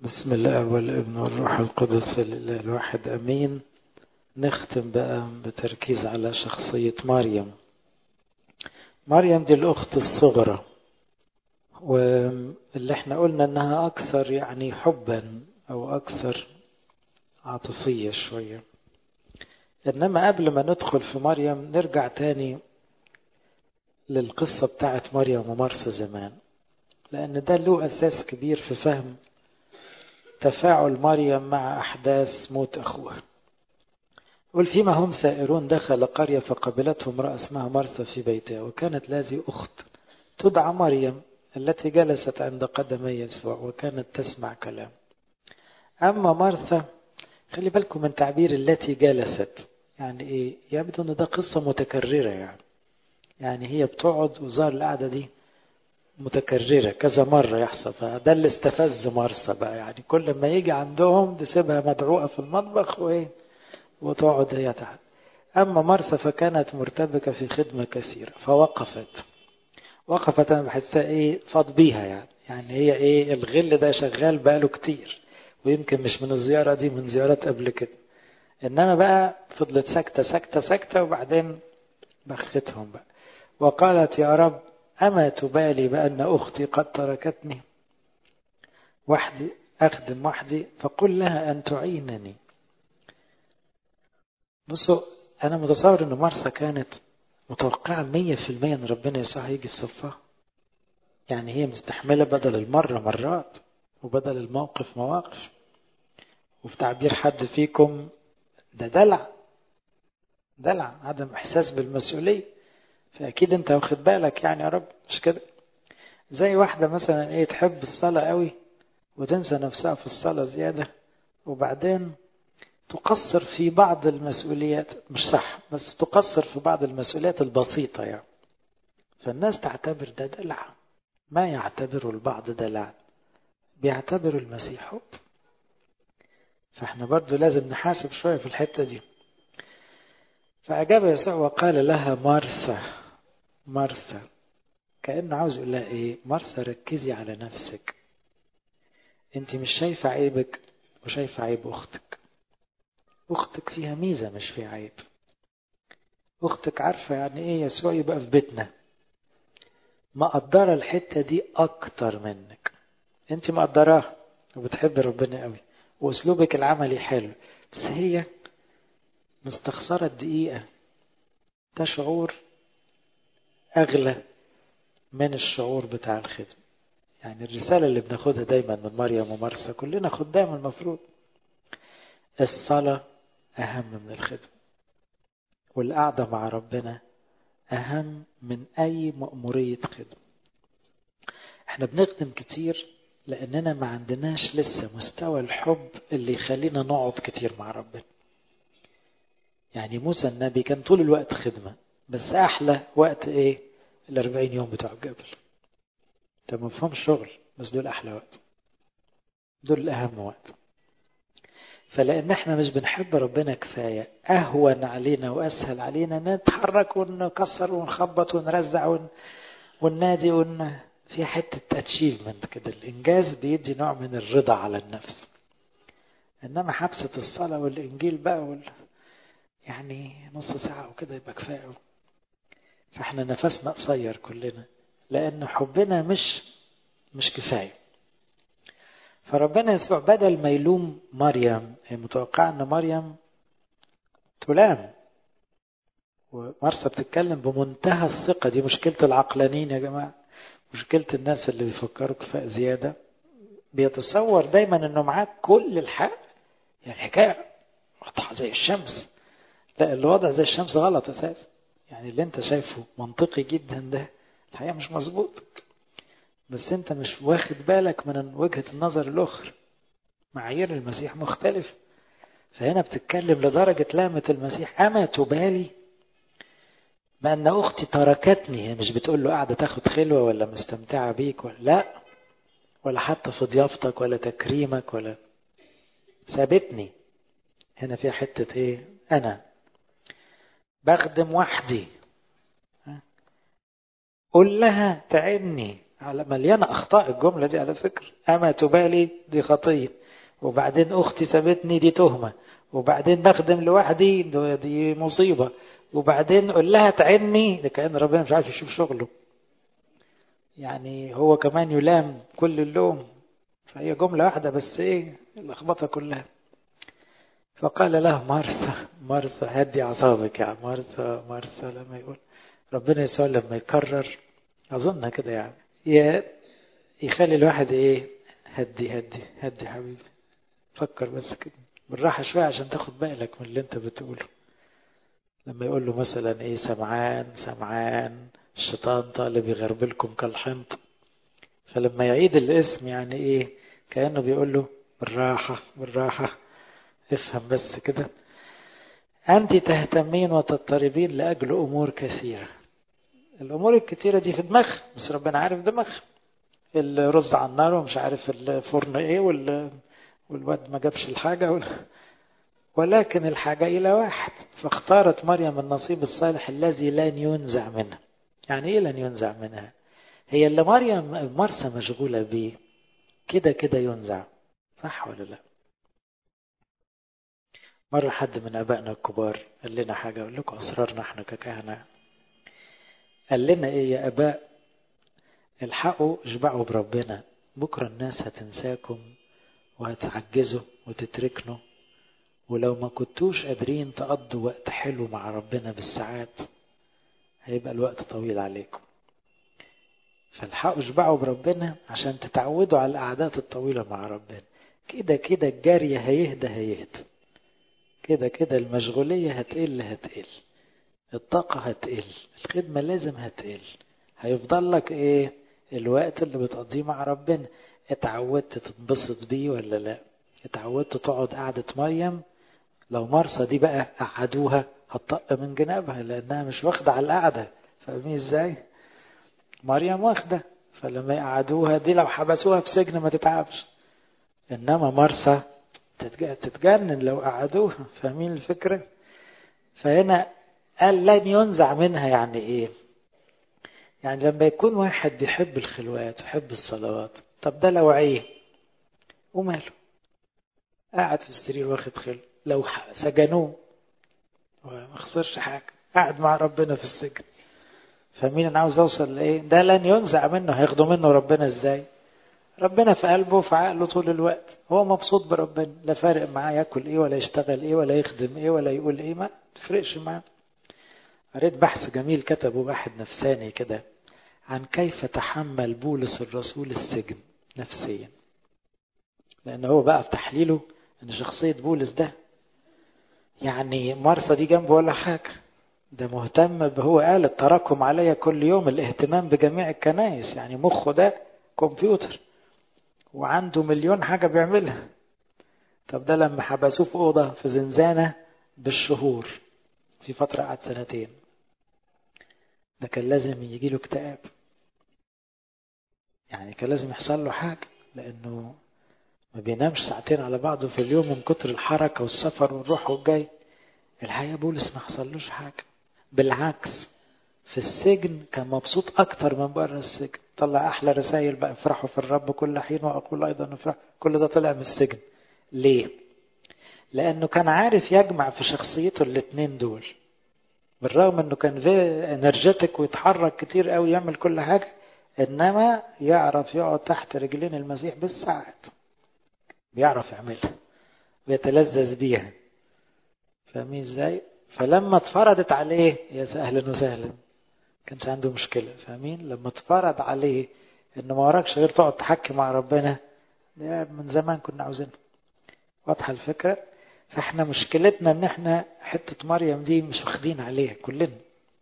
بسم الله والابن والروح القدس الإله الواحد أمين. نختم بقى بتركيز على شخصية مريم. مريم دي الأخت الصغرى، واللي احنا قلنا انها أكثر يعني حبا أو أكثر عاطفية شوية. إنما قبل ما ندخل في مريم نرجع تاني للقصة بتاعت مريم ومرسى زمان، لأن ده له أساس كبير في فهم تفاعل مريم مع أحداث موت أخوها. قل فيما هم سائرون دخل قرية فقبلته امرأة اسمها مرثا في بيتها، وكانت لها أخت تدعى مريم التي جلست عند قدمي يسوع وكانت تسمع كلام. أما مرثا، خلي بالكم من تعبير التي جلست، يعني إيه؟ يبدو أن ده قصة متكررة، يعني هي بتقعد وظهر القعدة دي متكررة كذا مرة يحصل، فده اللي استفز مرثا بقى، يعني كل ما يجي عندهم تسيبها مدعوقة في المطبخ وتقعد هي تحت. أما مرثا فكانت مرتبكة في خدمة كثيرة وقفت أنا بحسها فاض بيها، يعني هي الغل ده شغال بقاله كتير، ويمكن مش من الزيارة دي، من زيارات قبل كده. إنما بقى فضلت سكتة سكتة سكتة، وبعدين بختهم بقى وقالت يا رب أما تبالي بأن أختي قد تركتني وحدي أخدم وحدي، فقل لها أن تعينني. بصوا، أنا متصور أن مرثا كانت متوقعة 100% أن ربنا يسوع هيجي في صفها، يعني هي مستحملة بدل المرة مرات وبدل الموقف مواقف. وفي تعبير حد فيكم ده دلع عدم إحساس بالمسؤولية، فأكيد أنت واخد بالك يعني يا رب، مش كده؟ زي واحدة مثلا تحب الصلاة قوي وتنسى نفسها في الصلاة زيادة، وبعدين تقصر في بعض المسؤوليات، مش صح، بس تقصر في بعض المسؤوليات البسيطة يعني، فالناس تعتبر ده دلع. ما يعتبره البعض دلع بيعتبر المسيح حب. فاحنا برضو لازم نحاسب شوية في الحتة دي. فأجاب يسوع وقال لها مرثا مرثا، كأنه عاوز يقول لها مرثا ركزي على نفسك، انت مش شايفة عيبك وشايفة عيب أختك فيها ميزة مش فيها عيب. أختك عارفة يعني يسوع يبقى في بيتنا، مقدرة الحتة دي أكتر منك، انت مقدراها وبتحب ربنا قوي وأسلوبك العملي حلو، بس هي مستخسرة الدقيقة. ده شعور أغلى من الشعور بتاع الخدمة. يعني الرسالة اللي بناخدها دايما من مريم ومرسى، كلنا خدام المفروض، الصلاة أهم من الخدمة، والقعدة مع ربنا أهم من أي مأمورية خدمة. احنا بنخدم كتير لأننا ما عندناش لسه مستوى الحب اللي يخلينا نقعد كتير مع ربنا. يعني موسى النبي كان طول الوقت خدمة، بس أحلى وقت 40 يوم بتوع الجبل. ده مفهوم شغل، بس دول أحلى وقت، دول الأهم وقت. فلأن احنا مش بنحب ربنا كفاية، أهون علينا وأسهل علينا نتحرك ونكسر ونخبط ونرزع وننادي في حتة اتشيفمنت كده، الإنجاز بيدي نوع من الرضا على النفس. إنما حبسة الصلاة والإنجيل بقى يعني نص ساعة وكده يبقى كفاية. فاحنا نفسنا قصير كلنا، لأن حبنا مش كفاية. فربنا يسوع بدل ما يلوم مريم، هي متوقعة أن مريم تلام، ومرسى بتتكلم بمنتهى الثقة. دي مشكلة العقلانيين يا جماعة، مشكلة الناس اللي بيفكروا كفاء زيادة، بيتصور دايما أنه معاك كل الحق، يعني حكاية واضحة زي الشمس. لا، الوضع زي الشمس غلط أساس، يعني اللي انت شايفه منطقي جدا ده الحقيقة مش مظبوط، بس انت مش واخد بالك من وجهة النظر الأخرى. معايير المسيح مختلف. فهنا بتتكلم لدرجة لامة المسيح أما تبالي بأن أختي تركتني. هي مش بتقول له قاعدة تاخد خلوة ولا مستمتعة بيك لا، ولا حتى في ضيافتك ولا تكريمك، ولا سابتني. هنا في حتة أنا بخدم وحدي، قل لها تعني. مليانة أخطاء الجملة دي على فكرة. أما تبالي دي خطية، وبعدين أختي سابتني دي تهمة، وبعدين بخدم لوحدي دي مصيبة، وبعدين قل لها تعني، ده كأن ربنا مش عارف يشوف شغله، يعني هو كمان يلام كل اللوم. فهي جملة واحدة بس ايه اللخبطة كلها. فقال له مرثا مرثا هدي أعصابك يا مرثا مرثا. لما يقول ربنا يسوع لما يكرر أظن كده يعني يخلي الواحد ايه هدي هدي هدي حبيبي، فكر بس كده بالراحة شوية عشان تاخد بالك من اللي انت بتقوله. لما يقول له مثلا ايه سمعان سمعان الشيطان طالب يغربلكم كالحنط، فلما يعيد الاسم يعني ايه كأنه بيقول له بالراحة بالراحة افهم بس كده. أنت تهتمين وتضطربين لأجل أمور كثيرة. الأمور الكثيرة دي في دماغ، بس ربنا عارف دماغ. الرز على النار ومش عارف الفرن ايه والواد ما جابش الحاجة ولكن الحاجة إلى واحد. فاختارت مريم النصيب الصالح الذي لن ينزع منها. يعني إيه لن ينزع منها؟ هي اللي مرسى مشغولة بيه كده كده ينزع، صح ولا لا؟ مرة حد من أبائنا الكبار قال لنا حاجة، أقول لكم أسرارنا احنا ككهنة. قال لنا إيه يا أباء؟ الحقوا اشبعوا بربنا، بكرة الناس هتنساكم وهتعجزوا وتتركنوا، ولو ما كنتوش قادرين تقضوا وقت حلو مع ربنا بالساعات هيبقى الوقت طويل عليكم. فالحقوا اشبعوا بربنا عشان تتعودوا على القعدات الطويلة مع ربنا. كده كده الجارية هيهدى كده كده المشغولية هتقل الطاقة هتقل، الخدمة لازم هتقل. هيفضل لك ايه؟ الوقت اللي بتقضيه مع ربنا. اتعودت تتبسط بيه ولا لا؟ اتعودت تقعد قعدة مريم؟ لو مرسى دي بقى قعدوها هتطق من جنابها لانها مش واخدة على القعدة. فاهمين ازاي؟ مريم واخدة، فلما يقعدوها دي لو حبسوها في سجن ما تتعبش، انما مرسى تتجنن لو قعدوها. فاهمين الفكرة؟ فهنا قال لن ينزع منها. يعني ايه؟ يعني لما يكون واحد بيحب الخلوات ويحب الصلوات، طب ده لو عيه وماله، قاعد في السرير واخد خلو، لو سجنوه وما خسرش حاجة، قاعد مع ربنا في السجن. فمين انا عاوز اوصل لايه؟ ده لن ينزع منه. هياخدوا منه ربنا ازاي؟ ربنا في قلبه وفي عقله طول الوقت، هو مبسوط بربنا، لا فارق معاه ياكل ايه ولا يشتغل ايه ولا يخدم ايه ولا يقول ايه، ما تفرقش معاه. قريت بحث جميل كتبه واحد نفساني كده عن كيف تحمل بولس الرسول السجن نفسيا، لأن هو بقى في تحليله أن شخصية بولس ده يعني مرسى دي جنبه ولا حاجة، ده مهتم هو قال التراكم عليا كل يوم الاهتمام بجميع الكنائس، يعني مخه ده كمبيوتر وعنده مليون حاجة بيعملها. طب ده لما حبسوه في أوضة في زنزانة بالشهور، في فترة قعد 2 سنين، ده كان لازم يجيله اكتئاب، يعني كان لازم يحصل له حاجة، لأنه ما بينامش 2 ساعة على بعضه في اليوم من كتر الحركة والسفر والروح والجاي. الحقيقة بولس ما حصلوش حاجة، بالعكس في السجن كان مبسوط أكتر من بره السجن، طلع أحلى رسائل بقى افرحوا في الرب كل حين وأقول أيضا افرح. كل ده طلع من السجن. ليه؟ لأنه كان عارف يجمع في شخصيته الاتنين دول، بالرغم أنه كان انرجيتك ويتحرك كتير قوي يعمل كل حاجة، إنما يعرف يقعد تحت رجلين المسيح بالساعات، بيعرف يعملها ويتلذذ بيها. فاهمين ازاي؟ فلما اتفرضت عليه يا اهلا وسهلا كانش عنده مشكلة. فاهمين؟ لما اتفرض عليه انه ما وراكش غير تقعد تحكي مع ربنا، ده من زمان كنا عاوزينه. واضحة الفكرة؟ فاحنا مشكلتنا ان احنا حتة مريم دي مش واخدين عليها كلنا.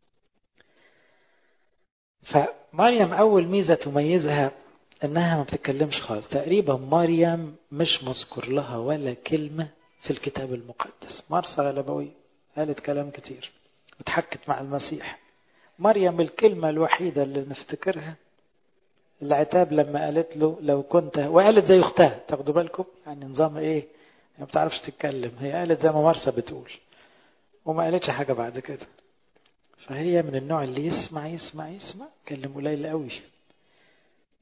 فمريم اول ميزة تميزها انها ما بتتكلمش خالص. تقريبا مريم مش مذكور لها ولا كلمة في الكتاب المقدس. مرسى غلبوية قالت كلام كتير وتحكت مع المسيح. مريم الكلمة الوحيدة اللي نفتكرها العتاب لما قالت له لو كنت، وقالت زي اختها. تاخدوا بالكم يعني نظام ايه؟ هي ما بتعرفش تتكلم، هي قالت زي ما مرسى بتقول وما قالتش حاجة بعد كده. فهي من النوع اللي يسمع يسمع يسمع، كلم قليل قوي.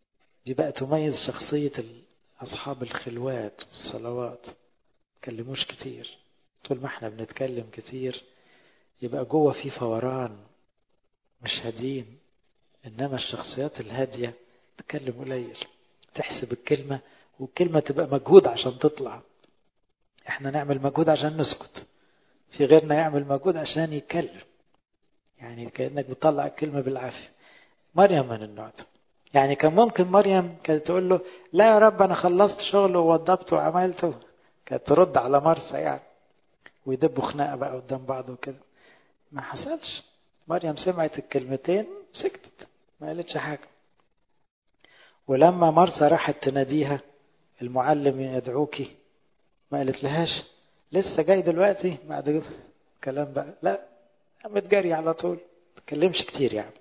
دي بقى تميز شخصية أصحاب الخلوات والصلوات. تكلموش كتير. طول ما احنا بنتكلم كتير يبقى جوه في فوران، مش هادين. إنما الشخصيات الهادية تتكلم قليل، تحسب الكلمة، والكلمة تبقى مجهود عشان تطلع. احنا نعمل مجهود عشان نسكت، في غيرنا يعمل مجهود عشان يتكلم. يعني كأنك بتطلع الكلمة بالعافية. مريم من النوع ده. يعني كان ممكن مريم كانت تقول له لا يا رب أنا خلصت شغل ووضبت وعملته، كانت ترد على مرسى يعني، ويدبوا خناقة بقى قدام بعض وكده. ما حصلش. مريم سمعت الكلمتين سكتت، ما قالتش حاجة. ولما مرسى راحت تناديها المعلم يدعوكي، ما قالت لهاش لسه جاي دلوقتي بعد كلام بقى، لا قامت جري على طول. ما تكلمش كتير يعني.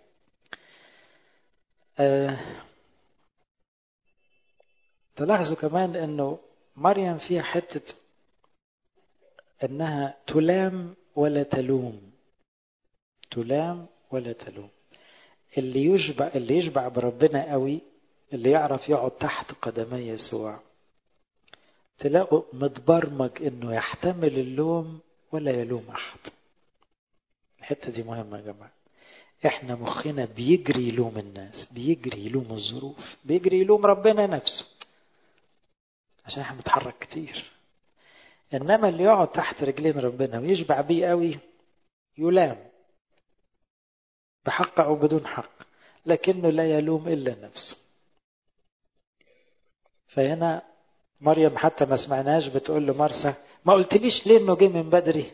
تلاحظوا كمان انه مريم فيها حتة انها تلام ولا تلوم. تلام ولا تلوم. اللي يشبع بربنا قوي، اللي يعرف يقعد تحت قدمي يسوع، تلاقوا متبرمج انه يحتمل اللوم ولا يلوم احد. الحتة دي مهمة يا جماعة. احنا مخنا بيجري يلوم الناس، بيجري يلوم الظروف، بيجري يلوم ربنا نفسه عشان احنا بنتحرك كتير. انما اللي يقعد تحت رجلين ربنا ويشبع بيه قوي يلام بحق او بدون حق، لكنه لا يلوم الا نفسه. فهنا مريم حتى ما سمعناش بتقول له مرسى ما قلتليش ليه انه جه من بدري.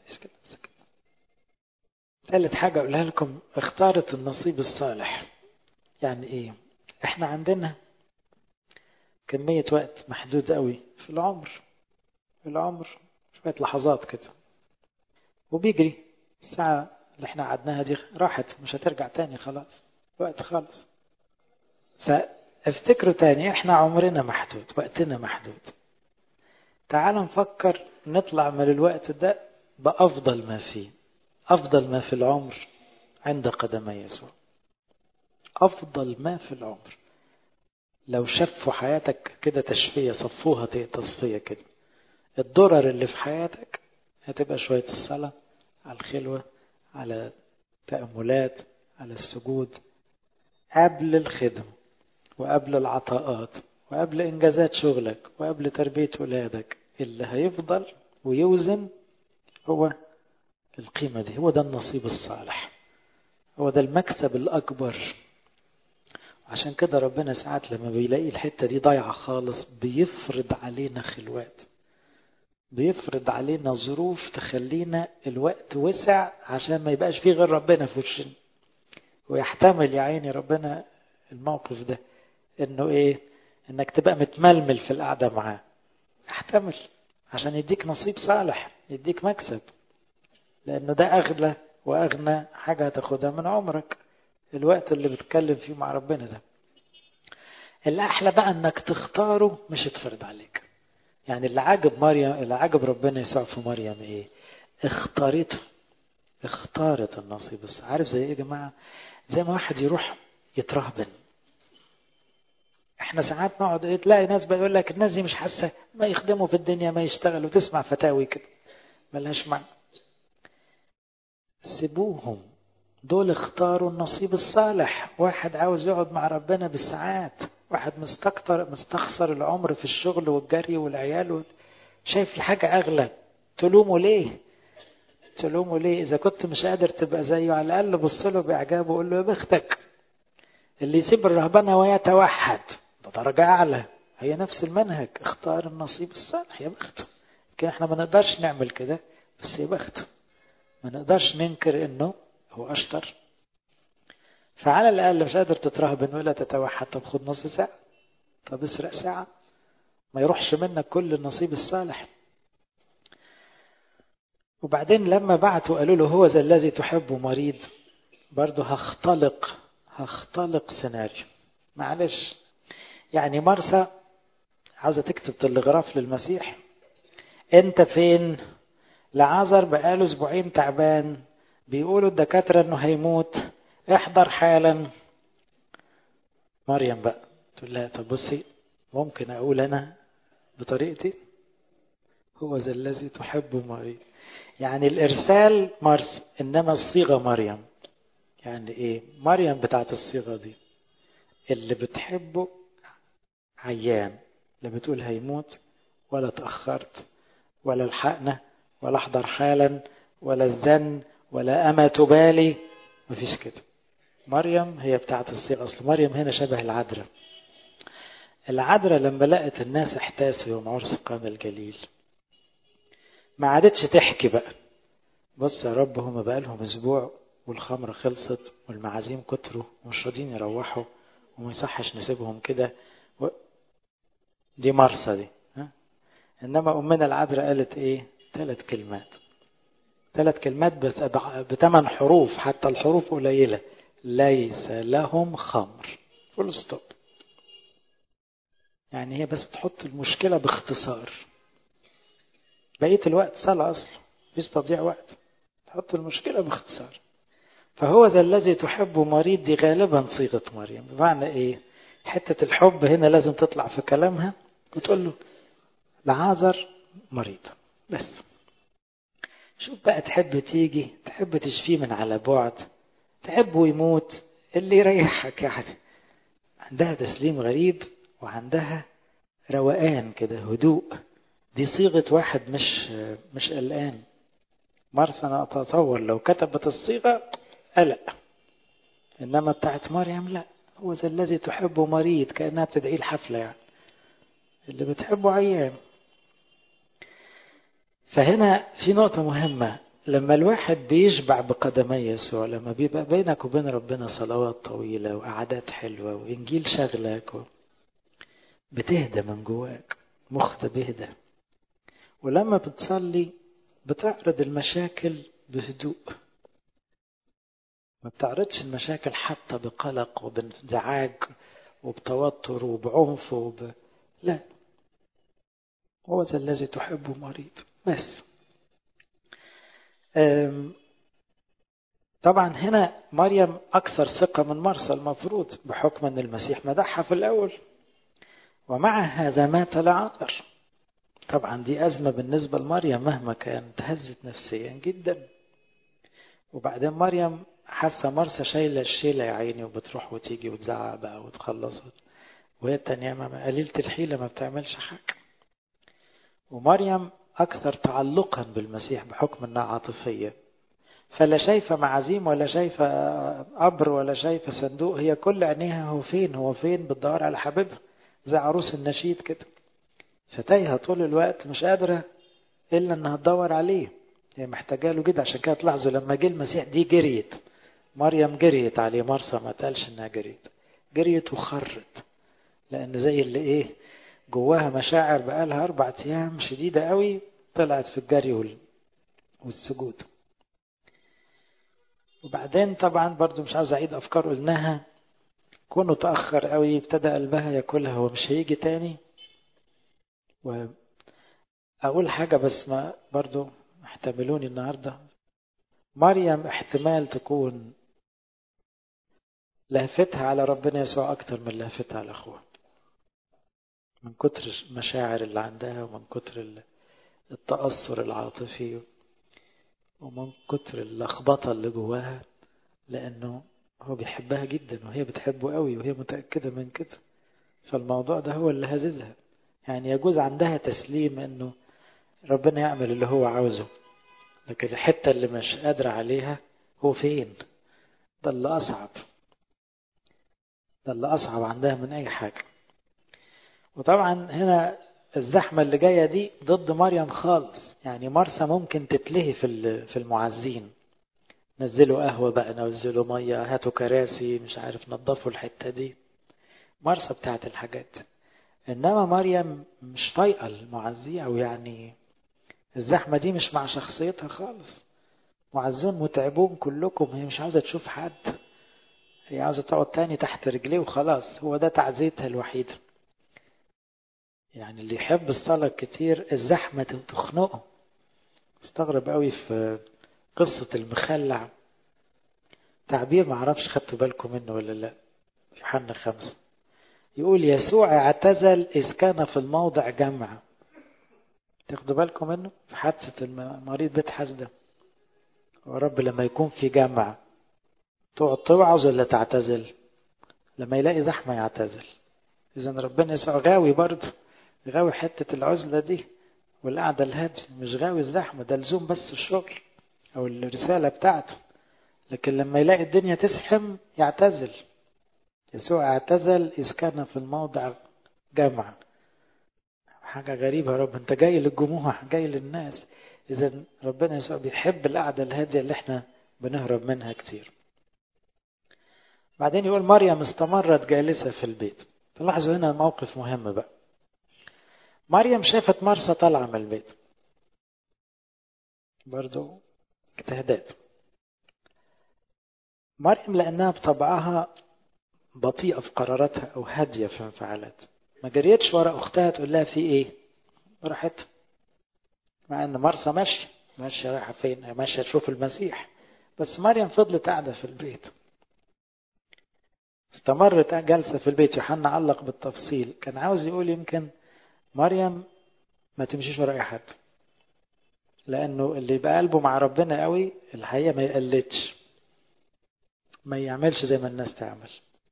ثالث حاجة اقولها لكم، اختارت النصيب الصالح. يعني ايه؟ احنا عندنا كمية وقت محدود قوي في العمر. العمر شوية لحظات كده وبيجري. الساعة اللي احنا قعدناها دي راحت، مش هترجع تاني خلاص، وقت خالص. فافتكروا تاني احنا عمرنا محدود، وقتنا محدود. تعالوا نفكر نطلع من الوقت ده بأفضل ما فيه. أفضل ما في العمر عند قدمي يسوع. أفضل ما في العمر. لو شفوا حياتك كده تشفية، صفوها تصفية كده. الضرر اللي في حياتك هتبقى شوية الصلاة، على الخلوة، على تأملات، على السجود، قبل الخدمة وقبل العطاءات وقبل إنجازات شغلك وقبل تربية ولادك. اللي هيفضل ويوزن هو القيمة دي. هو ده النصيب الصالح، هو ده المكسب الأكبر. عشان كده ربنا ساعات لما بيلاقي الحتة دي ضايعة خالص بيفرض علينا خلوات، بيفرض علينا ظروف تخلينا الوقت وسع عشان ما يبقاش فيه غير ربنا في وشنا. ويحتمل يا عيني ربنا الموقف ده، انه ايه؟ انك تبقى متململ في القعدة معاه. احتمل عشان يديك نصيب صالح، يديك مكسب. لانه ده اغلى واغنى حاجة هتاخدها من عمرك، الوقت اللي بتتكلم فيه مع ربنا ده. الاحلى بقى انك تختاره مش يتفرض عليك. يعني اللي عجب مريم، اللي عجب ربنا يسوع في مريم ايه؟ اختارته. اختارت النصيب. بس عارف زي ايه يا جماعة؟ زي ما واحد يروح يترهبن. احنا ساعات نقعد ايه، تلاقي ناس بيقول لك الناس دي مش حاسه، ما يخدموا في الدنيا، ما يشتغلوا، تسمع فتاوي كده ملهاش معنى. سيبوهم، دول اختاروا النصيب الصالح. واحد عاوز يقعد مع ربنا بالساعات، واحد مستخسر العمر في الشغل والجري والعيال شايف في حاجة أغلى. تلومه ليه؟ تلومه ليه؟ إذا كنت مش قادر تبقى زيه على الأقل بص له بإعجاب وقول له يا بختك. اللي يسيب الرهبنة ويتوحد ده درجة أعلى. هي نفس المنهج، اختار النصيب الصالح، يا بخته. لكن احنا ما نقدرش نعمل كده، بس يا بخته. ما نقدرش ننكر انه هو اشطر. فعلى الأقل مش قادر تترهبن ولا تتوحد، طب خد نص ساعة، طب اسرق ساعة، ما يروحش منك كل النصيب الصالح. وبعدين لما بعتوا قالوا له هو ذا الذي تحبه مريض، برضه هختلق سيناريو. معلش، يعني مرسى عاوزة تكتب تلغراف للمسيح، انت فين؟ لعازر بقاله اسبوعين تعبان، بيقولوا الدكاترة انه هيموت، احضر حالا. مريم بقى تقول لها طب بصي ممكن أقول أنا بطريقتي، هو ذا الذي تحب مريم. يعني الإرسال مرسى إنما الصيغة مريم. يعني إيه مريم بتاعت الصيغة دي؟ اللي بتحبه عيان، لا بتقول هيموت ولا تأخرت ولا الحقنا ولا احضر حالا ولا الزن ولا أما تبالي، مفيش كده. مريم هي بتاعت الصيغة. أصل مريم هنا شبه العذراء. العذراء لما لقت الناس احتاسوا يوم عرس قانا الجليل ما عادتش تحكي بقى، بص يا رب هما بقى لهم اسبوع والخمر خلصت والمعازيم كتروا ومش راضيين يروحوا وما يصحش نسيبهم كده دي مرسى دي. ها؟ انما امنا العذراء قالت ايه؟ 3 كلمات. 3 كلمات ب8 حروف، حتى الحروف قليلة. ليس لهم خمر، فول ستوب. يعني هي بس تحط المشكلة باختصار، بقية الوقت صلاة أصلا، مفيش تضييع وقت، تحط المشكلة باختصار. فهو ذا الذي تحب مريض دي غالبا صيغة مريم. بمعنى ايه؟ حتة الحب هنا لازم تطلع في كلامها وتقول له لعازر مريض بس. شوف بقى تحب تيجي، تحب تشفيه من على بعد، تحبه يموت، اللي يريحك يعني. عندها تسليم غريب وعندها روقان كده، هدوء. دي صيغة واحد مش قلقان. مرسى أنا أتصور لو كتبت الصيغة قلق، إنما بتاعت مريم لا، هو ذا الذي تحبه مريض، كأنها بتدعي الحفلة يعني، اللي بتحبه عيان. فهنا في نقطة مهمة، لما الواحد بيشبع بقدمي يسوع، لما بيبقى بينك وبين ربنا صلوات طويلة وقعدات حلوة وإنجيل شغلك بتهدى من جواك، مخ ده بيهدى. ولما بتصلي بتعرض المشاكل بهدوء، ما بتعرضش المشاكل حتى بقلق وبانزعاج وبتوتر وبعنف لا، هو ذا الذي تحبه مريض بس. طبعا هنا مريم أكثر ثقة من مرسى المفروض، بحكم أن المسيح مدحها في الأول. ومع هذا مات لعازر. طبعا دي أزمة بالنسبة لمريم مهما كان، تهزت نفسيا جدا. وبعدين مريم حاسة مرسى شايلة الشيلة يا عيني، وبتروح وتيجي وتزعق بقى وتخلص، وهي التانية قليلة الحيلة ما بتعملش حاجة. ومريم أكثر تعلقا بالمسيح بحكم أنها عاطفية، فلا شايفة معازيم ولا شايفة قبر ولا شايفة صندوق، هي كل عينيها هو فين، هو فين، بتدور على حبيبها زي عروس النشيد كده. فتايهة طول الوقت، مش قادرة إلا أنها تدور عليه، هي محتاجة له جدا. عشان كده تلاحظوا لما جه المسيح دي جريت، مريم جريت عليه، مرسى ما تقالش انها جريت وخرت، لان زي اللي ايه جواها مشاعر بقالها 4 أيام شديدة قوي، طلعت في الجري والسجود. وبعدين طبعا برضو مش عاوز اعيد افكار قلناها، كونه تأخر قوي ابتدى قلبها ياكلها، هو مش هيجي تاني. واقول حاجة بس ما برضو احتملوني النهاردة، مريم احتمال تكون لهفتها على ربنا يسوع أكتر من لهفتها على أخوها، من كتر المشاعر اللي عندها ومن كتر التأثر العاطفي ومن كتر اللخبطة اللي جواها، لأنه هو بيحبها جدا وهي بتحبه قوي وهي متأكدة من كده. فالموضوع ده هو اللي هززها. يعني يجوز عندها تسليم أنه ربنا يعمل اللي هو عاوزه، لكن الحتة اللي مش قادرة عليها هو فين، ده اللي أصعب، ده اللي أصعب عندها من أي حاجة. وطبعا هنا الزحمة اللي جاية دي ضد مريم خالص. يعني مرسى ممكن تتلهي في المعزين، نزلوا قهوة بقى، نزلوا مية، هاتوا كراسي، مش عارف نظفوا الحتة دي، مرسى بتاعت الحاجات. إنما مريم مش طايقة المعزية، أو يعني الزحمة دي مش مع شخصيتها خالص. معزون متعبون كلكم، هي مش عاوزة تشوف حد، هي عاوزة تقعد تاني تحت رجليه وخلاص، هو ده تعزيتها الوحيدة. يعني اللي يحب الصلاة كتير الزحمة تخنقه. استغرب قوي في قصة المخلع، تعبير معرفش خدتوا بالكم منه ولا لا، في يوحنا 5 يقول يسوع اعتزل إذ كان في الموضع جمع. تاخدوا بالكم منه في حادثة المريض بيت حسدة. ورب لما يكون في جمع تقعد توعظ ولا تعتزل؟ لما يلاقي زحمة يعتزل. إذا ربنا يسوع غاوي برضه، غاوي حتة العزلة دي والقعدة الهادية، مش غاوي الزحمة، ده لزوم بس الشغل أو الرسالة بتاعته. لكن لما يلاقي الدنيا تزحم يعتزل. يسوع اعتزل إذ كان في الموضع جمع. حاجة غريبة يا رب، أنت جاي للجموع، جاي للناس. إذا ربنا يسوع بيحب القعدة الهادية اللي احنا بنهرب منها كتير. بعدين يقول مريم استمرت جالسة في البيت. تلاحظوا هنا موقف مهم بقى. مريم شافت مرسى طالعة من البيت، برضو اجتهادات. مريم لأنها بطبعها بطيئة في قراراتها أو هادية في انفعالاتها، ما جريتش ورا أختها تقول لها في إيه، راحت. مع أن مرسى ماشية رايحة فين؟ ماشية تشوف المسيح. بس مريم فضلت قاعدة في البيت، استمرت جالسة في البيت. يوحنا علق بالتفصيل، كان عاوز يقول يمكن مريم ما تمشيش ورا أي حد، لأنه اللي يبقى قلبه مع ربنا قوي الحقيقة ما يقلدش، ما يعملش زي ما الناس تعمل.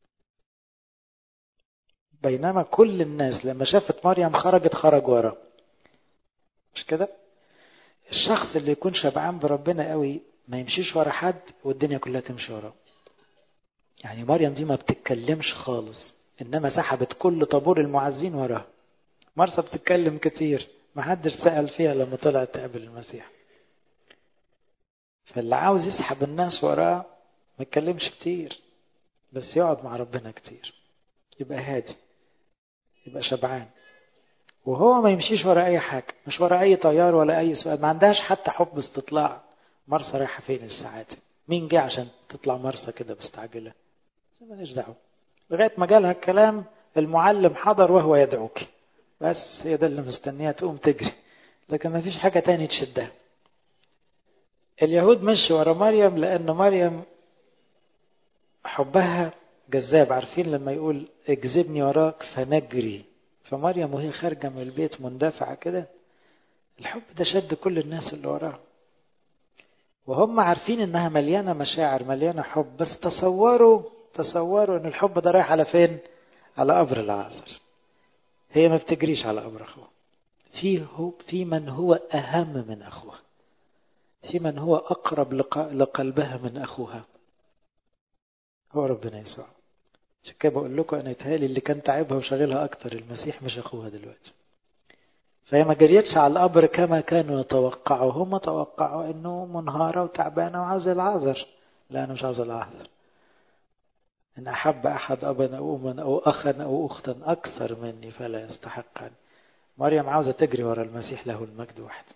بينما كل الناس لما شافت مريم خرج ورا، مش كده؟ الشخص اللي يكون شبعان بربنا قوي ما يمشيش ورا حد والدنيا كلها تمشي وراه. يعني مريم دي ما بتتكلمش خالص، إنما سحبت كل طابور المعزين وراها. مرسى بتتكلم كتير، ما حدش سأل فيها لما طلعت تقابل المسيح. فاللي عاوز يسحب الناس وراه ما يتكلمش كتير، بس يقعد مع ربنا كتير، يبقى هادي، يبقى شبعان. وهو ما يمشيش ورا أي حاجة، مش ورا أي طيار ولا أي سؤال، ما عندهاش حتى حب استطلاع. مرسى رايحة فين الساعات؟ مين جه عشان تطلع مرسى كده مستعجلة؟ ماليش دعوة. لغاية ما جالها الكلام المعلم حضر وهو يدعوك، بس هي ده اللي مستنيها تقوم تجري، لكن ما فيش حاجة تاني تشدها. اليهود مشوا ورا مريم لأن مريم حبها جذاب. عارفين لما يقول اجذبني وراك فنجري؟ فمريم وهي خارجة من البيت مندفعة كده، الحب ده شد كل الناس اللي وراها. وهم عارفين انها مليانة مشاعر، مليانة حب، بس تصوروا ان الحب ده رايح على فين؟ على قبر العازر. هي ما بتجريش على قبر اخوه. في من هو اهم من اخوها، في من هو اقرب لقلبها من اخوها، هو ربنا يسوع. عشان كده بقول لكم انا يتهيألي اللي كان تعبها وشغلها اكتر المسيح مش اخوها دلوقتي. فهي ما جريتش على القبر كما كانوا يتوقعوا. هم توقعوا انه منهارة وتعبانة وعاوزة العذر. لا، انا مش عاوزة العذر. ان احب احد ابا او اما او اخا او اختا اكثر مني فلا يستحقني. مريم عاوزة تجري ورا المسيح له المجد وحده.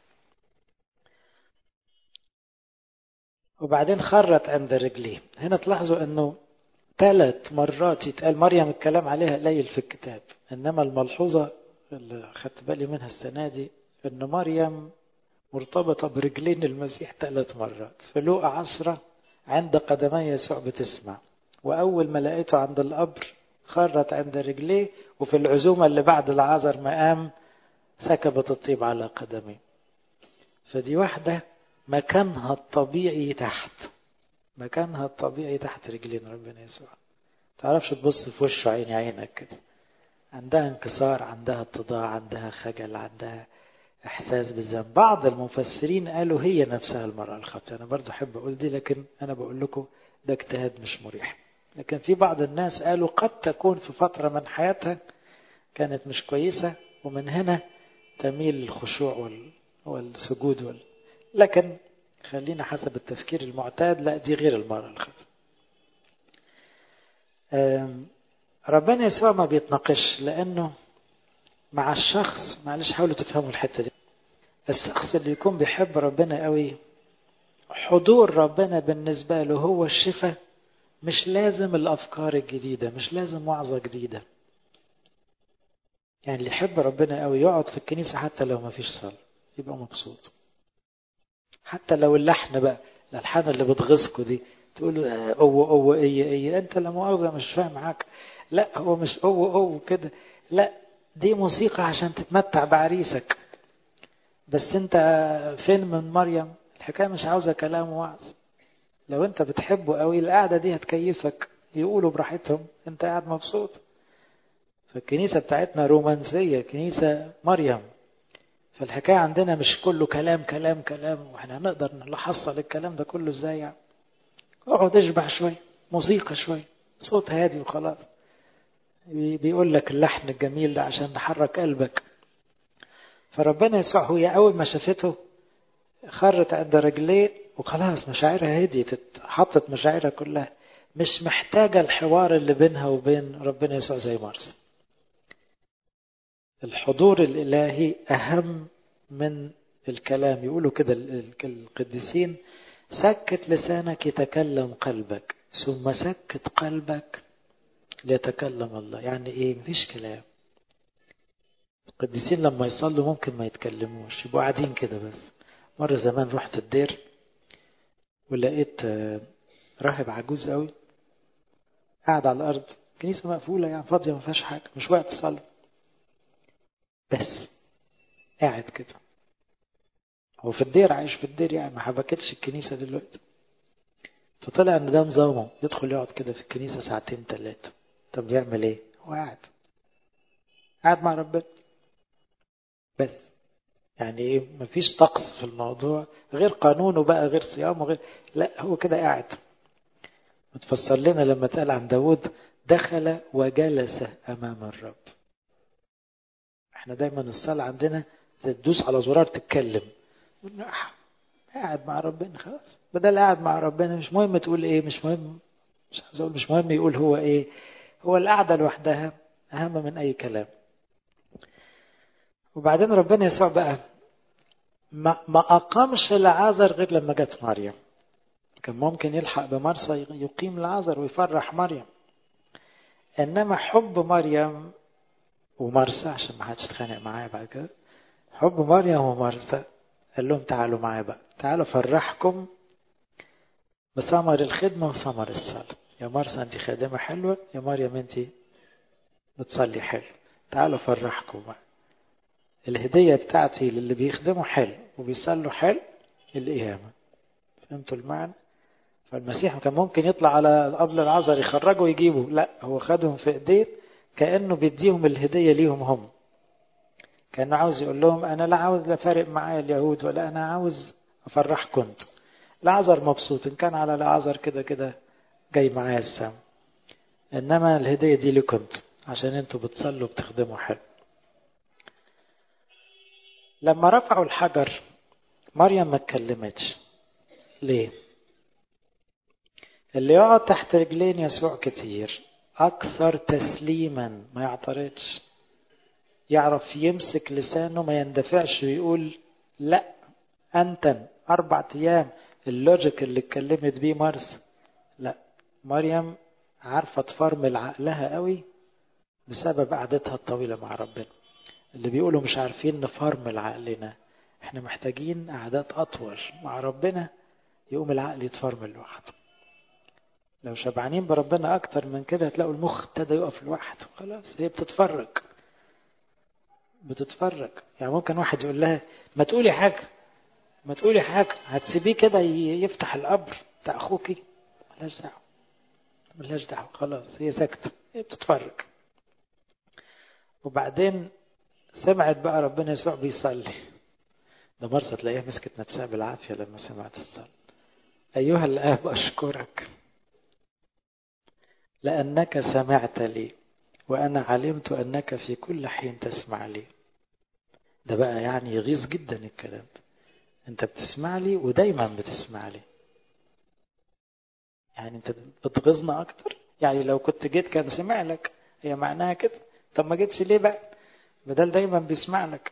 وبعدين خرت عند رجليه. هنا تلاحظوا انه 3 مرات يتقال مريم الكلام عليها قليل في الكتاب، انما الملحوظة اللي خدت بالي منها السنة دي ان مريم مرتبطة برجلين المسيح 3 مرات. في لوقا 10 عند قدمي يسوع بتسمع، وأول ما لقيته عند القبر خرت عند رجليه، وفي العزومة اللي بعد العذر ما قام سكبت الطيب على قدميه. فدي واحدة مكانها الطبيعي تحت رجلين ربنا يسوع. تعرفش تبص في وشه عينك كده. عندها انكسار، عندها اتضاع، عندها خجل، عندها احساس بالذنب. بعض المفسرين قالوا هي نفسها المرأة الخاطئة. انا برضو احب اقول دي، لكن انا بقول لكم ده اجتهاد مش مريح. لكن في بعض الناس قالوا قد تكون في فترة من حياتها كانت مش كويسة، ومن هنا تميل للخشوع والسجود لكن خلينا حسب التفكير المعتاد، لا دي غير المرأة الخاطئة. ربنا يسوع ما بيتناقش، لانه مع الشخص، معلش حاولوا تفهموا الحتة دي، الشخص اللي يكون بيحب ربنا قوي حضور ربنا بالنسبة له هو الشفاء. مش لازم الأفكار الجديدة، مش لازم وعظة جديدة. يعني اللي يحب ربنا قوي يقعد في الكنيسة حتى لو ما فيش صلاة يبقى مبسوط. حتى لو اللحن بقى، الألحان اللي بتغيظكوا دي تقولوا أو إيه انت لا مؤاخذة مش فاهم معاك، لا هو مش أو كده، لا دي موسيقى عشان تتمتع بعريسك. بس انت فين من مريم؟ الحكاية مش عاوزة كلام ووعظ. لو انت بتحبه قوي القعدة دي هتكيفك، يقولوا براحتهم انت قاعد مبسوط. فالكنيسة بتاعتنا رومانسية، كنيسة مريم. فالحكاية عندنا مش كله كلام كلام كلام، واحنا هنقدر نحصل الكلام ده كله ازاي يعني؟ اقعد اشبع شوية، موسيقى شوية، صوت هادي وخلاص. بيقول لك اللحن الجميل ده عشان نحرك قلبك. فربنا يسوع هو أول ما شافته خرت عند رجليه وخلاص، مشاعرها هديت، حطت مشاعرها كلها، مش محتاجة الحوار اللي بينها وبين ربنا يسوع زي مرسى. الحضور الإلهي أهم من الكلام. يقولوا كده القديسين: سكت لسانك يتكلم قلبك، ثم سكت قلبك ليتكلم الله. يعني ايه؟ مفيش كلام. القديسين لما يصلوا ممكن ما يتكلموش، يبقوا قاعدين كده بس. مرة زمان رحت الدير ولقيت راهب عجوز قوي قاعد على الأرض، كنيسة مقفولة يعني فاضية ما فيهاش حاجة، مش وقت صلاة، بس قاعد كده. هو في الدير، عايش في الدير يعني، ما حبكتش الكنيسة دلوقتي. فطلع ان ده نظامه، يدخل يقعد كده في الكنيسة ساعتين ثلاثة. طب يعمل ايه؟ هو قاعد مع ربنا بس. يعني ايه؟ مفيش طقس في الموضوع، غير قانونه بقى، غير صيامه، غير، لا هو كده قاعد. متفسر لنا لما اتقال عن داود: دخل وجلس امام الرب. احنا دايما الصلاة عندنا تدوس على زرار تتكلم، قاعد مع ربنا خلاص. بدل قاعد مع ربنا مش مهم تقول ايه، مش مهم، مش عاوز اقول مش مهم يقول هو ايه، هو القعدة لوحدها اهم من اي كلام. وبعدين ربنا يسوع بقى ما اقامش لعازر غير لما جت مريم. كان ممكن يلحق بمرسى يقيم لعازر ويفرح مريم، انما حب مريم ومرسى، عشان ما حدش يتخانق معايا بعد كده، حب مريم ومرسى قال لهم: تعالوا معايا بقى، تعالوا فرحكم بثمر الخدمة وثمر الصلاة. يا مرسى انت خادمة حلوة، يا مريم انت بتصلي حلو، تعالوا فرحكم بقى. الهدية بتاعتي للي بيخدموا حلو وبيصلوا حلو القيامة. فهمتوا المعنى؟ فالمسيح كان ممكن يطلع على قبل العذر يخرجوا ويجيبوا، لا هو خدهم في ايديه كأنه بيديهم الهدية ليهم هم. كان عاوز يقول لهم: انا لا عاوز، لا فارق معايا اليهود، ولا انا عاوز افرحكم انتوا. العذر مبسوط، ان كان على العذر كده كده جاي معايا السما، انما الهدية دي لكم انتوا عشان انتوا بتصلوا وبتخدموا حلو. لما رفعوا الحجر مريم ما اتكلمتش. ليه؟ اللي يقعد تحت رجلين يسوع كتير اكثر تسليما ما يعترضش، يعرف يمسك لسانه، ما يندفعش ويقول لا انتن 4 ايام. اللوجيك اللي اتكلمت بيه مرسى، لا، مريم عارفة تفرمل عقلها قوي بسبب قعدتها الطويلة مع ربنا. اللي بيقولوا مش عارفين نفرمل عقلنا، احنا محتاجين قعدات اطول مع ربنا يقوم العقل يتفرمل لوحده. لو شبعانين بربنا اكتر من كده هتلاقوا المخ ابتدى يقف لوحده، خلاص هي بتتفرج. يعني ممكن واحد يقول لها: ما تقولي حاجة، ما تقولي حاجة، هتسيبيه كده يفتح القبر بتاع اخوكي؟ ملهاش دعوة، ملهاش دعوة، خلاص هي ساكتة، هي بتتفرج. وبعدين سمعت بقى ربنا يسوع بيصلي. ده مرسى تلاقيها مسكت نفسها بالعافية لما سمعت الصلاة: أيها الآب أشكرك لأنك سمعت لي، وأنا علمت أنك في كل حين تسمع لي. ده بقى يعني يغيظ جدا الكلام ده، أنت بتسمع لي ودايما بتسمع لي. يعني أنت بتغيظنا أكتر، يعني لو كنت جيت كان سمع لك، هي معناها كده. طب ما جيتش ليه بقى بدل دايما بيسمع لك؟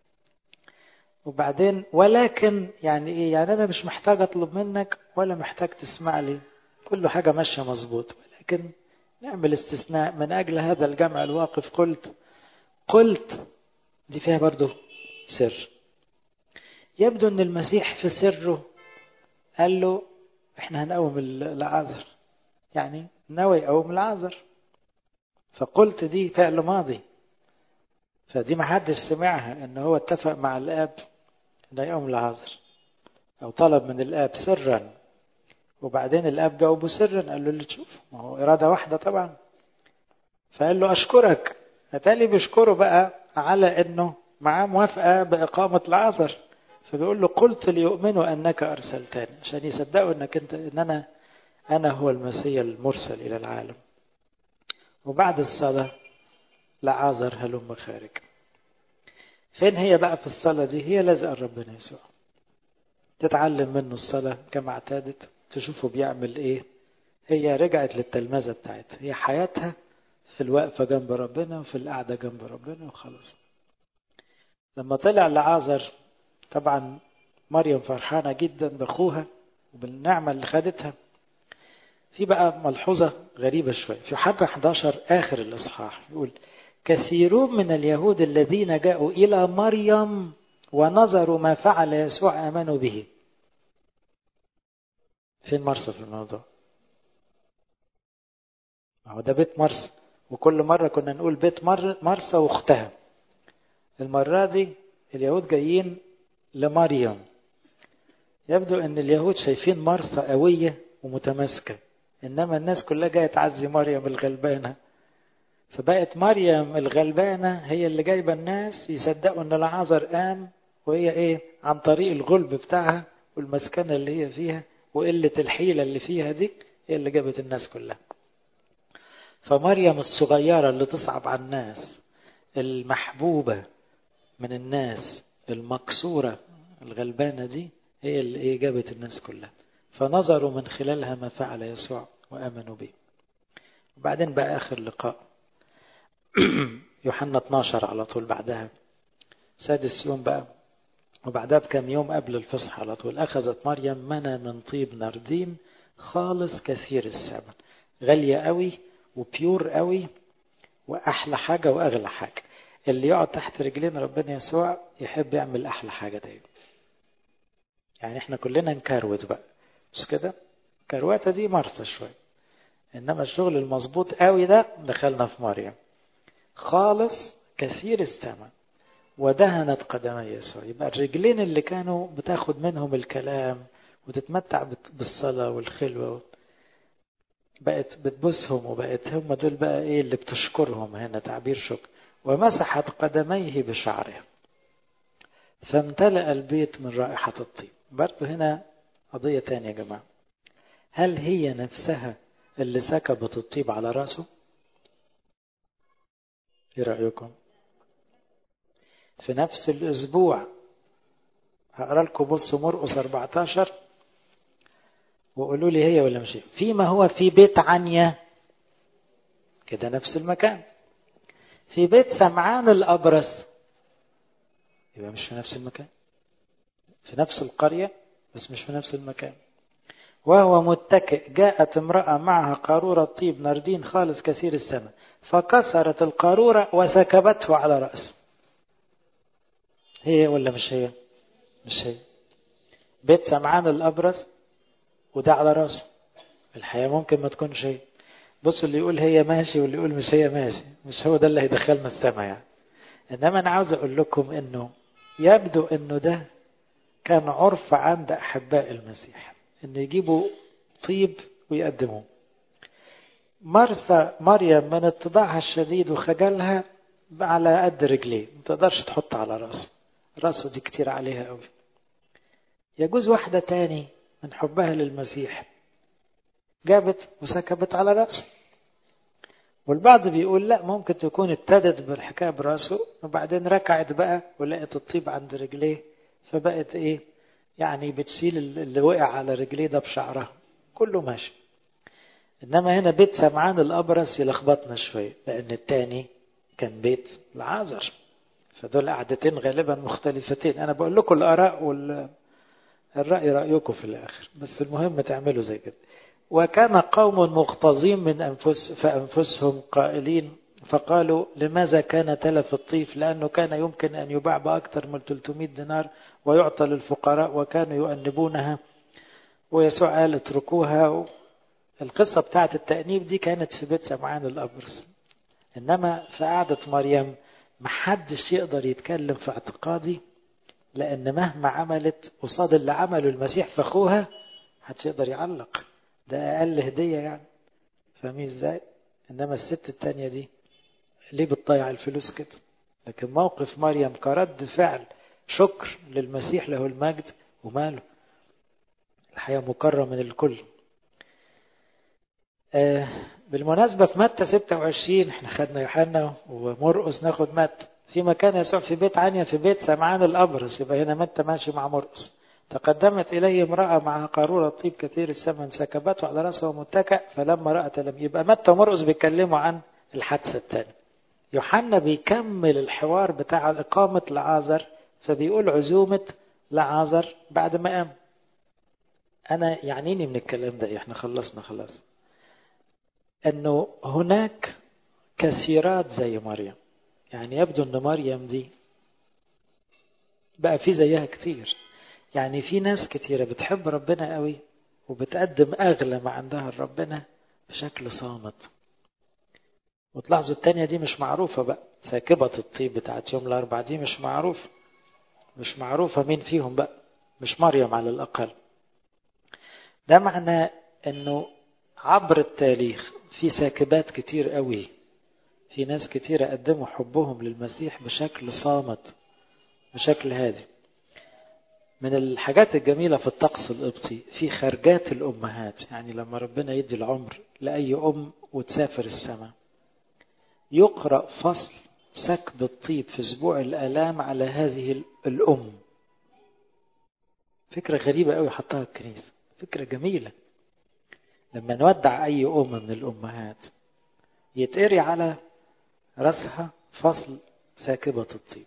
وبعدين ولكن يعني ايه؟ يعني انا مش محتاج اطلب منك ولا محتاج تسمع لي، كل حاجة ماشية مظبوط، ولكن نعمل استثناء من اجل هذا الجمع الواقف. قلت دي فيها برضو سر. يبدو ان المسيح في سره قال له: احنا هنقوم العازر، يعني ناوي يقوم العازر. فقلت دي فعل ماضي، فدي ما حدش سمعها ان هو اتفق مع الاب انه يقوم لعازر، او طلب من الاب سرا، وبعدين الاب جاوبه سرا، قال له اللي تشوف، ما هو اراده واحده طبعا. فقال له اشكرك، اتالي بيشكره بقى على انه معاه موافقه باقامه لعازر. فبيقول له قلت ليؤمنوا انك ارسلتني، عشان يصدقوا انك انت، ان انا هو المسيح المرسل الى العالم. وبعد الصلاه لعازر هلم خارج. فين هي بقى في الصلاه دي؟ هي لازقه ربنا يسوع، تتعلم منه الصلاه كما اعتادت، تشوفه بيعمل ايه. هي رجعت للتلمذه بتاعتها، هي حياتها في الوقفه جنب ربنا وفي القعده جنب ربنا وخلاص. لما طلع لعازر طبعا مريم فرحانه جدا باخوها وبالنعمه اللي خدتها. في بقى ملحوظه غريبه شويه في يوحنا 11 اخر الاصحاح، يقول كثيرون من اليهود الذين جاءوا الى مريم ونظروا ما فعل يسوع امنوا به. فين مرسى في الموضوع؟ هو ده بيت مرسى، وكل مره كنا نقول بيت مرسى واختها. المره دي اليهود جايين لمريم. يبدو ان اليهود شايفين مرسى قويه ومتماسكه، انما الناس كلها جايه تعزي مريم الغلبانه. فبقت مريم الغلبانه هي اللي جايبه الناس يصدقوا ان العازر قام، وهي ايه؟ عن طريق الغلب بتاعها والمسكنه اللي هي فيها وقله الحيله اللي فيها دي، هي اللي جابت الناس كلها. فمريم الصغيره اللي تصعب على الناس، المحبوبه من الناس، المكسوره الغلبانه دي، هي اللي ايه؟ جابت الناس كلها. فنظروا من خلالها ما فعل يسوع وآمنوا به. وبعدين بقى آخر لقاء يوحنا 12 على طول بعدها، سادس يوم بقى، وبعدها بكم يوم قبل الفصح على طول، أخذت مريم منى من طيب نردين خالص كثير الثمن، غالية قوي وبيور قوي وأحلى حاجة وأغلى حاجة. اللي يقعد تحت رجلين ربنا يسوع يحب يعمل أحلى حاجة دايما. يعني احنا كلنا نكروت بقى، مش كده؟ كرواتة دي مرسى شوية، إنما الشغل المظبوط قوي ده دخلنا في مريم خالص كثير الثمن ودهنت قدمي يسوع. يبقى الرجلين اللي كانوا بتاخد منهم الكلام وتتمتع بالصلاة والخلوة بقت بتبوسهم، وبقت هم دول بقى ايه اللي بتشكرهم، هنا تعبير شكر. ومسحت قدميه بشعرها فامتلأ البيت من رائحة الطيب. برضو هنا قضية تانية يا جماعة، هل هي نفسها اللي سكبت الطيب على رأسه؟ ايه رأيكم؟ في نفس الأسبوع هقرأ لكم، بصوا مرقس 14 وقولوا لي هي ولا مش هي. فيما هو في بيت عنيا، كده نفس المكان. في بيت سمعان الأبرص، يبقى مش في نفس المكان، في نفس القرية بس مش في نفس المكان. وهو متكئ جاءت امرأة معها قارورة طيب نردين خالص كثير الثمن فكسرت القارورة وسكبته على رأسه. هي ولا مش هي؟ مش هي. بيت سمعان الأبرص وده على رأسه. الحياة ممكن ما تكونش هي. بصوا، اللي يقول هي ماشي واللي يقول مش هي ماشي، مش هو ده اللي هيدخلنا السماء يعني. إنما أنا عاوز أقول لكم إنه يبدو إنه ده كان عرف عند أحباء المسيح، إنه يجيبوا طيب ويقدموه. مريم من اتضاعها الشديد وخجلها على قد رجليه، ما تقدرش تحط على راسه، راسه دي كتير عليها قوي. يجوز واحدة تاني من حبها للمسيح جابت وسكبت على راسه. والبعض بيقول لا، ممكن تكون ابتدت بالحكاية براسه وبعدين ركعت بقى ولقت الطيب عند رجليه، فبقت ايه يعني بتشيل اللي وقع على رجليه ده بشعرها. كله ماشي. انما هنا بيت سمعان الأبرص يلخبطنا شوية، لأن التاني كان بيت العازر، فدول قعدتين غالبا مختلفتين. أنا بقول لكم الآراء والرأي رأيكم في الآخر، بس المهم تعملوا زي كده. وكان قوم مغتاظين من فأنفسهم قائلين، فقالوا لماذا كان تلف الطيف؟ لأنه كان يمكن أن يباع بأكثر من 300 دينار ويعطى للفقراء وكانوا يؤنبونها. ويسوع قال اتركوها. القصة بتاعت التأنيب دي كانت في بيت سمعان الأبرص، إنما في قعدة مريم محدش يقدر يتكلم في اعتقادي، لأن مهما عملت قصاد اللي عمله المسيح في أخوها محدش يقدر يعلق، ده أقل هدية يعني. فاهمين إزاي؟ إنما الست التانية دي ليه بتضيع الفلوس كده؟ لكن موقف مريم كرد فعل شكر للمسيح له المجد، وماله، الحياة مكرم من الكل. بالمناسبة في متى 26 احنا خدنا يوحنا ومرقس، ناخد متى. في مكان يسوع في بيت عنيا في بيت سمعان الأبرص، يبقى هنا متى ماشي مع مرقس. تقدمت إليه امرأة مع قارورة طيب كثير الثمن، سكبته على رأسه متكأ، فلما رأت لم. يبقى متى ومرقس بيتكلموا عن الحادثة الثانية. يوحنا بيكمل الحوار بتاع إقامة لعازر، فبيقول عزومة لعازر بعد ما قام. أنا يعنيني من الكلام ده، احنا خلصنا خلاص، أنه هناك كثيرات زي مريم. يعني يبدو أن مريم دي بقى في زيها كتير. يعني في ناس كتيرة بتحب ربنا قوي وبتقدم أغلى ما عندها لربنا بشكل صامت. وتلاحظوا التانية دي مش معروفة بقى، ساكبة الطيب بتاعت يوم الأربع دي مش معروفة مين فيهم بقى، مش مريم على الأقل. ده معناه أنه عبر التاريخ في ساكبات كتير قوي، في ناس كتير قدموا حبهم للمسيح بشكل صامت، بشكل هادي. من الحاجات الجميلة في الطقس القبطي في خرجات الأمهات، يعني لما ربنا يدي العمر لأي أم وتسافر السماء، يقرأ فصل سكب الطيب في أسبوع الآلام على هذه الأم. فكرة غريبة قوي حطها الكنيسة، فكرة جميلة. لما نودع أي أم من الأمهات يتقري على رأسها فصل ساكبة الطيب،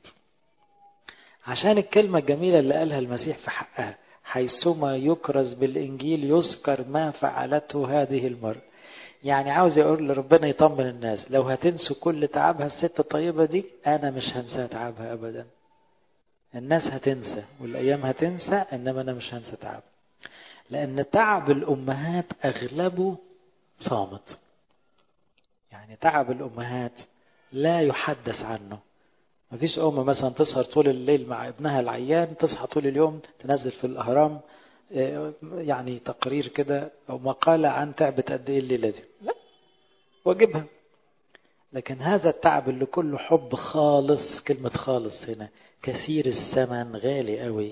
عشان الكلمة الجميلة اللي قالها المسيح في حقها: حيثما يكرز بالإنجيل يذكر ما فعلته هذه المرة. يعني عاوز يقول لربنا يطمن الناس، لو هتنسوا كل تعبها الست الطيبة دي، أنا مش هنسى تعبها أبدا. الناس هتنسى والأيام هتنسى، إنما أنا مش هنسى تعب. لأن تعب الأمهات أغلبه صامت. يعني تعب الأمهات لا يحدث عنه. مفيش أم مثلا تسهر طول الليل مع ابنها العيان، تصحى طول اليوم تنزل في الأهرام يعني تقرير كده أو مقالة عن تعبت قد إيه الليلة دي، لا، واجبها. لكن هذا التعب اللي كله حب خالص، كلمة خالص هنا كثير الثمن، غالي قوي،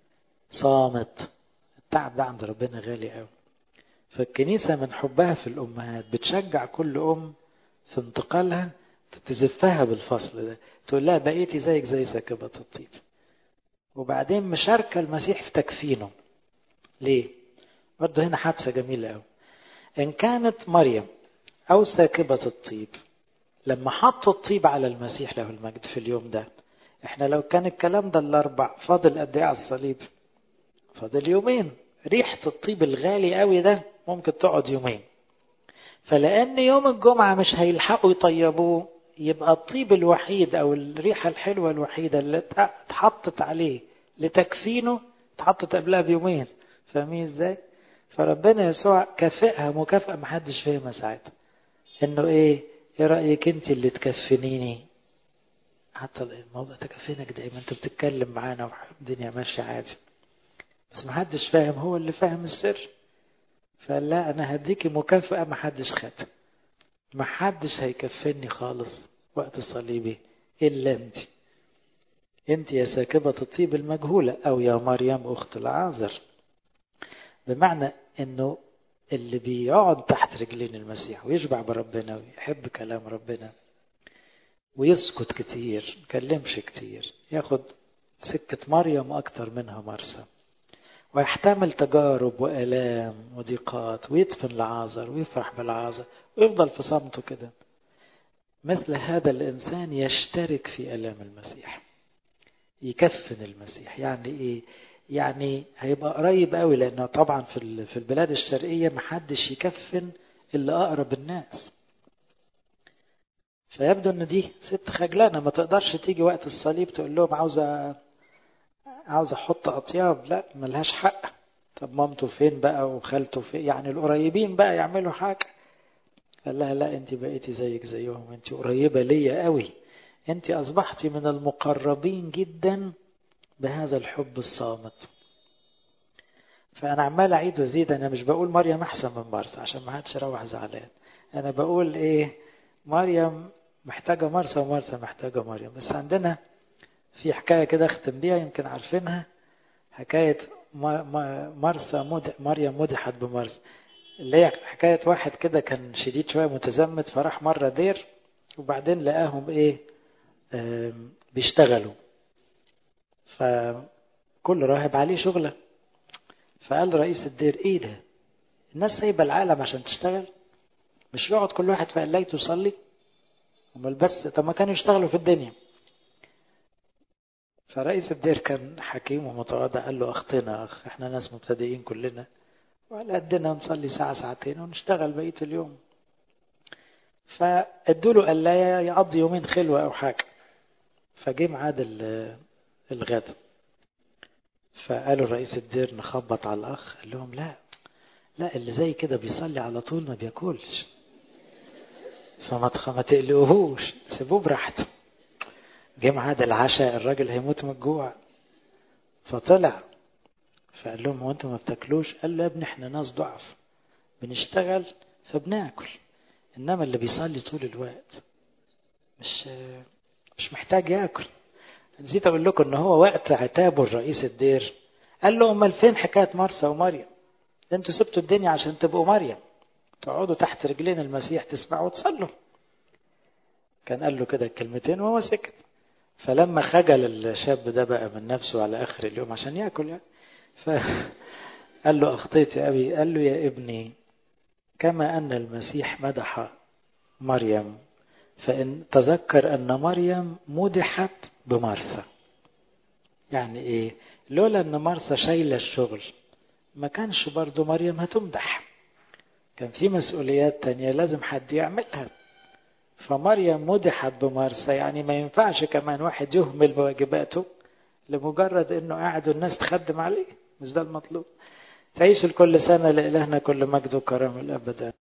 صامت. التعب ده عند ربنا غالي قوي. فالكنيسة من حبها في الأمهات بتشجع كل أم في انتقالها، تزفها بالفصل ده، تقول لها بقيتي زيك زي ساكبة الطيب. وبعدين مشاركة المسيح في تكفينه. ليه؟ برضه هنا حادثة جميلة قوي. إن كانت مريم أو ساكبة الطيب لما حطوا الطيب على المسيح له المجد في اليوم ده، احنا لو كان الكلام ده الأربع، فاضل قد ايه على الصليب؟ فاضل يومين. ريحة الطيب الغالي قوي ده ممكن تقعد يومين. فلأن يوم الجمعة مش هيلحقوا يطيبوه، يبقى الطيب الوحيد أو الريحة الحلوة الوحيدة اللي اتحطت عليه لتكفينه اتحطت قبلها بيومين. فاهمين ازاي؟ فربنا يسوع كافئها مكافأة محدش فاهمها ساعتها. انه ايه رأيك انت اللي تكفنيني؟ حتى الموضوع تكفينك دايما انت بتتكلم معانا والدنيا ماشية عادي، بس محدش فاهم، هو اللي فاهم السر. فقال لا، انا هديكي مكافأة محدش خدها. محدش هيكفني خالص وقت صليبي إلا انت يا ساكبة الطيب المجهولة، أو يا مريم أخت العازر. بمعنى أنه اللي بيقعد تحت رجلين المسيح ويشبع بربنا ويحب كلام ربنا ويسكت كتير، مكلمش كتير، ياخد سكة مريم أكتر منها مرسى، ويحتمل تجارب وآلام وضيقات، ويدفن العازر ويفرح بالعازر ويفضل في صمته كده. مثل هذا الإنسان يشترك في آلام المسيح، يكفن المسيح. يعني إيه؟ يعني هيبقى قريب قوي، لأنه طبعا في البلاد الشرقية محدش يكفن اللي أقرب الناس. فيبدو أن دي ست خجلانة ما تقدرش تيجي وقت الصليب تقول لهم عاوز أحط أطياب، لا، ملهاش حق. طب مامته فين بقى وخالته فين؟ يعني القريبين بقى يعملوا حاجة. قال لها لا انت بقيتي زيك زيهم، انت قريبة ليا قوي، انت اصبحتي من المقربين جدا بهذا الحب الصامت. فانا عمال اعيد وازيد، انا مش بقول مريم احسن من مرسى عشان ما حدش يروح زعلان، انا بقول ايه، مريم محتاجة مرسى ومرسى محتاجة مريم. بس عندنا في حكاية كده اختم بيها يمكن عارفينها، حكاية مريم مدحت بمرسى، اللي هي حكاية واحد كده كان شديد شوية متزمت، فراح مرة دير وبعدين لقاهم ايه بيشتغلوا، فكل راهب عليه شغلة، فقال رئيس الدير ايه ده، الناس سايبة العالم عشان تشتغل، مش يقعد كل واحد في قلايته يصلي، امال بس طب ما كانوا يشتغلوا في الدنيا. فرئيس الدير كان حكيم ومتواضع، قال له اخطينا اخ، احنا ناس مبتدئين كلنا، وعلى قدنا نصلي ساعة ساعتين ونشتغل بقية اليوم. فادوا له قلاية يقضي يومين خلوة او حاجة، فجه ميعاد الغدا، فقالوا رئيس الدير نخبط على الاخ، قال لهم لا لا اللي زي كده بيصلي على طول ما بياكلش، فما تقلقوهوش سيبوه براحته. جه ميعاد العشاء الراجل هيموت من الجوع، فطلع فقال لهم هو انتوا ما بتاكلوش؟ قال له يا ابني احنا ناس ضعف بنشتغل فبناكل، انما اللي بيصلي طول الوقت مش محتاج ياكل. نسيت اقول لكم ان هو وقت عتابه الرئيس الدير قال له امال فين حكايه مرسى ومريم، انتوا سبتوا الدنيا عشان تبقوا مريم، تقعدوا تحت رجلين المسيح تسمعوا وتصلوا. كان قال له كده الكلمتين وهو سكت. فلما خجل الشاب ده بقى من نفسه على اخر اليوم عشان ياكل يعني، فقال له اخطيت يا ابي، قال له يا ابني كما ان المسيح مدح مريم فإن تذكر أن مريم مدحت بمرثا. يعني إيه؟ لولا أن مرثا شايلة الشغل ما كانش برضو مريم هتمدح، كان في مسؤوليات تانية لازم حد يعملها، فمريم مدحت بمرثا، يعني ما ينفعش كمان واحد يهمل بواجباته لمجرد أنه قاعد والناس تخدم عليه، مش ده المطلوب. تعيشوا كل سنة لإلهنا كل مجد وكرم الأبد.